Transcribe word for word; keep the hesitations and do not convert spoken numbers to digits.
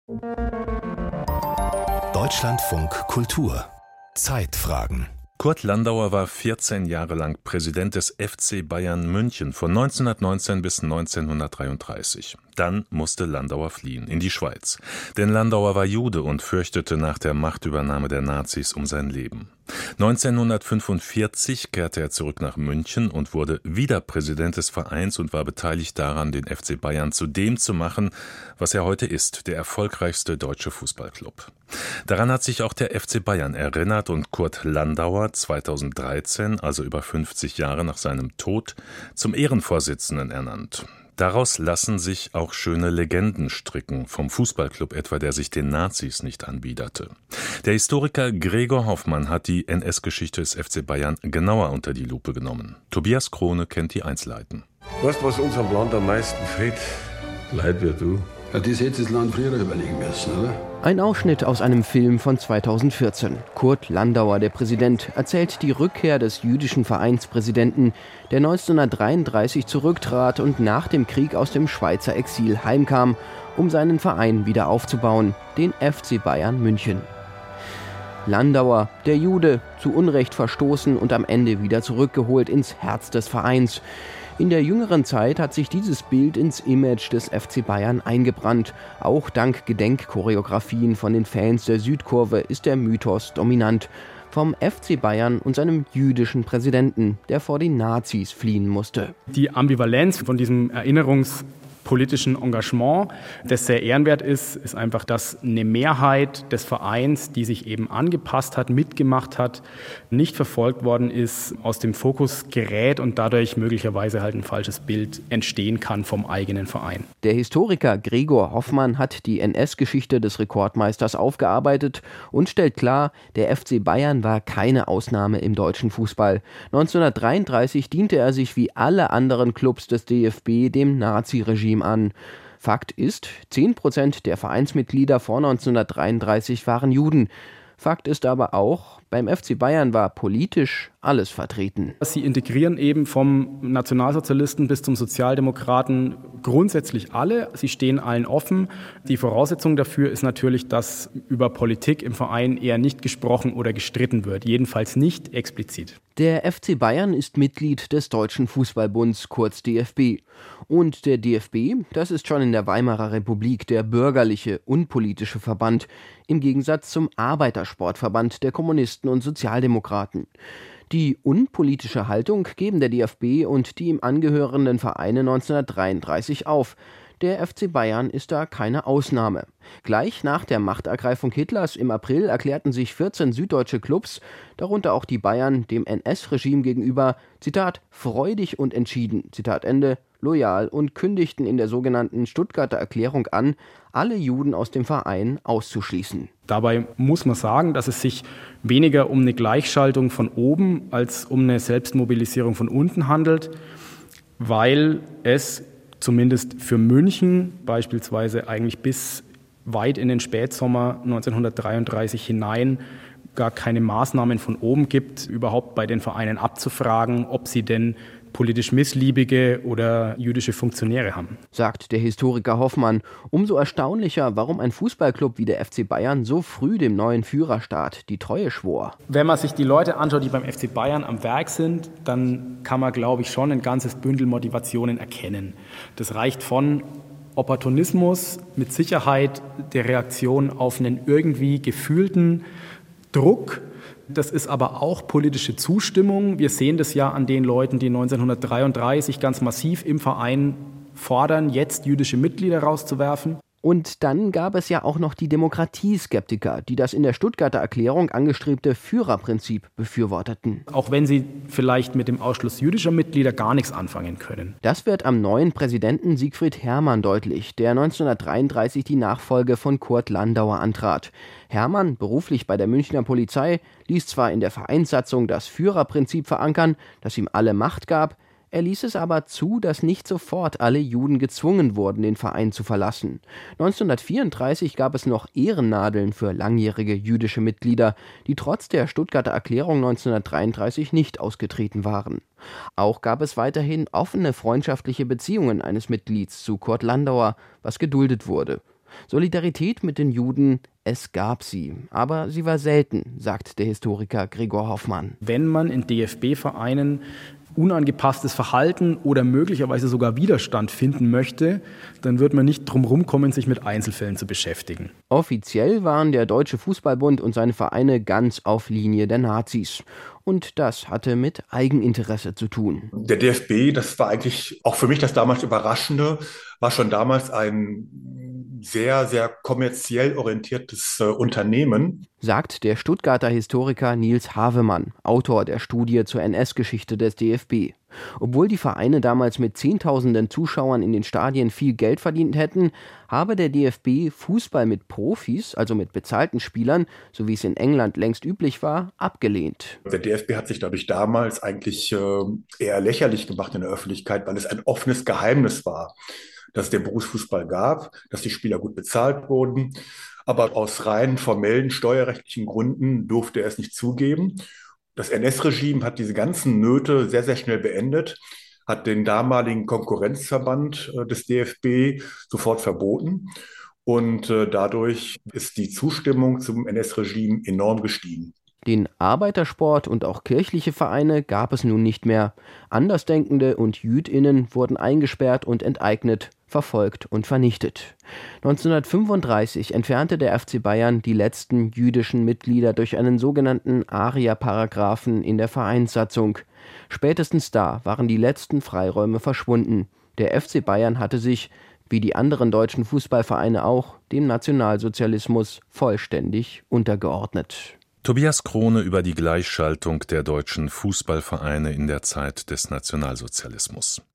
Deutschlandfunk Kultur Zeitfragen. Kurt Landauer war vierzehn Jahre lang Präsident des F C Bayern München von neunzehnhundertneunzehn bis neunzehnhundertdreiunddreißig. Dann musste Landauer fliehen in die Schweiz. Denn Landauer war Jude und fürchtete nach der Machtübernahme der Nazis um sein Leben. neunzehnhundertfünfundvierzig kehrte er zurück nach München und wurde wieder Präsident des Vereins und war beteiligt daran, den F C Bayern zu dem zu machen, was er heute ist, der erfolgreichste deutsche Fußballclub. Daran hat sich auch der F C Bayern erinnert und Kurt Landauer zweitausenddreizehn, also über fünfzig Jahre nach seinem Tod, zum Ehrenvorsitzenden ernannt. Daraus lassen sich auch schöne Legenden stricken, vom Fußballclub etwa, der sich den Nazis nicht anbiederte. Der Historiker Gregor Hoffmann hat die N S-Geschichte des F C Bayern genauer unter die Lupe genommen. Tobias Krone kennt die Einzelheiten. Weißt du, was unserem Land am meisten fehlt? Leute wie du. Ja, das hätte das Land früher überlegen müssen, oder? Ein Ausschnitt aus einem Film von zweitausendvierzehn. Kurt Landauer, der Präsident, erzählt die Rückkehr des jüdischen Vereinspräsidenten, der neunzehnhundertdreiunddreißig zurücktrat und nach dem Krieg aus dem Schweizer Exil heimkam, um seinen Verein wieder aufzubauen, den F C Bayern München. Landauer, der Jude, zu Unrecht verstoßen und am Ende wieder zurückgeholt ins Herz des Vereins. In der jüngeren Zeit hat sich dieses Bild ins Image des F C Bayern eingebrannt. Auch dank Gedenkchoreografien von den Fans der Südkurve ist der Mythos dominant. Vom F C Bayern und seinem jüdischen Präsidenten, der vor den Nazis fliehen musste. Die Ambivalenz von diesem Erinnerungs- politischen Engagement, das sehr ehrenwert ist, ist einfach, dass eine Mehrheit des Vereins, die sich eben angepasst hat, mitgemacht hat, nicht verfolgt worden ist, aus dem Fokus gerät und dadurch möglicherweise halt ein falsches Bild entstehen kann vom eigenen Verein. Der Historiker Gregor Hoffmann hat die N S-Geschichte des Rekordmeisters aufgearbeitet und stellt klar, der F C Bayern war keine Ausnahme im deutschen Fußball. neunzehnhundertdreiunddreißig diente er sich wie alle anderen Clubs des D F B dem Naziregime an. Fakt ist, zehn Prozent der Vereinsmitglieder vor neunzehnhundertdreiunddreißig waren Juden. Fakt ist aber auch, beim F C Bayern war politisch alles vertreten. Sie integrieren eben vom Nationalsozialisten bis zum Sozialdemokraten grundsätzlich alle. Sie stehen allen offen. Die Voraussetzung dafür ist natürlich, dass über Politik im Verein eher nicht gesprochen oder gestritten wird. Jedenfalls nicht explizit. Der F C Bayern ist Mitglied des Deutschen Fußballbunds, kurz D F B. Und der D F B, das ist schon in der Weimarer Republik der bürgerliche, unpolitische Verband, im Gegensatz zum Arbeitersportverband der Kommunisten und Sozialdemokraten. Die unpolitische Haltung geben der D F B und die ihm angehörenden Vereine neunzehnhundertdreiunddreißig auf. Der F C Bayern ist da keine Ausnahme. Gleich nach der Machtergreifung Hitlers im April erklärten sich vierzehn süddeutsche Clubs, darunter auch die Bayern, dem N S-Regime gegenüber, Zitat, freudig und entschieden, Zitat Ende, loyal und kündigten in der sogenannten Stuttgarter Erklärung an, alle Juden aus dem Verein auszuschließen. Dabei muss man sagen, dass es sich weniger um eine Gleichschaltung von oben als um eine Selbstmobilisierung von unten handelt, weil es zumindest für München beispielsweise eigentlich bis weit in den Spätsommer neunzehnhundertdreiunddreißig hinein gar keine Maßnahmen von oben gibt, überhaupt bei den Vereinen abzufragen, ob sie denn politisch missliebige oder jüdische Funktionäre haben. Sagt der Historiker Hoffmann. Umso erstaunlicher, warum ein Fußballclub wie der F C Bayern so früh dem neuen Führerstaat die Treue schwor. Wenn man sich die Leute anschaut, die beim F C Bayern am Werk sind, dann kann man, glaube ich, schon ein ganzes Bündel Motivationen erkennen. Das reicht von Opportunismus, mit Sicherheit der Reaktion auf einen irgendwie gefühlten Druck. Das ist aber auch politische Zustimmung. Wir sehen das ja an den Leuten, die neunzehnhundertdreiunddreißig ganz massiv im Verein fordern, jetzt jüdische Mitglieder rauszuwerfen. Und dann gab es ja auch noch die Demokratieskeptiker, die das in der Stuttgarter Erklärung angestrebte Führerprinzip befürworteten. Auch wenn sie vielleicht mit dem Ausschluss jüdischer Mitglieder gar nichts anfangen können. Das wird am neuen Präsidenten Siegfried Herrmann deutlich, der neunzehnhundertdreiunddreißig die Nachfolge von Kurt Landauer antrat. Herrmann, beruflich bei der Münchner Polizei, ließ zwar in der Vereinssatzung das Führerprinzip verankern, das ihm alle Macht gab, er ließ es aber zu, dass nicht sofort alle Juden gezwungen wurden, den Verein zu verlassen. neunzehnhundertvierunddreißig gab es noch Ehrennadeln für langjährige jüdische Mitglieder, die trotz der Stuttgarter Erklärung neunzehnhundertdreiunddreißig nicht ausgetreten waren. Auch gab es weiterhin offene freundschaftliche Beziehungen eines Mitglieds zu Kurt Landauer, was geduldet wurde. Solidarität mit den Juden, es gab sie, aber sie war selten, sagt der Historiker Gregor Hoffmann. Wenn man in D F B-Vereinen unangepasstes Verhalten oder möglicherweise sogar Widerstand finden möchte, dann wird man nicht drum rumkommen, sich mit Einzelfällen zu beschäftigen. Offiziell waren der Deutsche Fußballbund und seine Vereine ganz auf Linie der Nazis. Und das hatte mit Eigeninteresse zu tun. Der D F B, das war eigentlich auch für mich das damals Überraschende, war schon damals ein sehr, sehr kommerziell orientiertes äh, Unternehmen. Sagt der Stuttgarter Historiker Nils Havemann, Autor der Studie zur N S-Geschichte des D F B. Obwohl die Vereine damals mit Zehntausenden Zuschauern in den Stadien viel Geld verdient hätten, habe der D F B Fußball mit Profis, also mit bezahlten Spielern, so wie es in England längst üblich war, abgelehnt. Der D F B hat sich dadurch damals eigentlich äh, eher lächerlich gemacht in der Öffentlichkeit, weil es ein offenes Geheimnis war, dass es den Berufsfußball gab, dass die Spieler gut bezahlt wurden. Aber aus rein formellen steuerrechtlichen Gründen durfte er es nicht zugeben. Das N S-Regime hat diese ganzen Nöte sehr, sehr schnell beendet, hat den damaligen Konkurrenzverband äh, des D F B sofort verboten. Und äh, dadurch ist die Zustimmung zum N S-Regime enorm gestiegen. Den Arbeitersport und auch kirchliche Vereine gab es nun nicht mehr. Andersdenkende und JüdInnen wurden eingesperrt und enteignet, verfolgt und vernichtet. neunzehnhundertfünfunddreißig entfernte der F C Bayern die letzten jüdischen Mitglieder durch einen sogenannten Aria-Paragraphen in der Vereinssatzung. Spätestens da waren die letzten Freiräume verschwunden. Der F C Bayern hatte sich, wie die anderen deutschen Fußballvereine auch, dem Nationalsozialismus vollständig untergeordnet. Tobias Krone über die Gleichschaltung der deutschen Fußballvereine in der Zeit des Nationalsozialismus.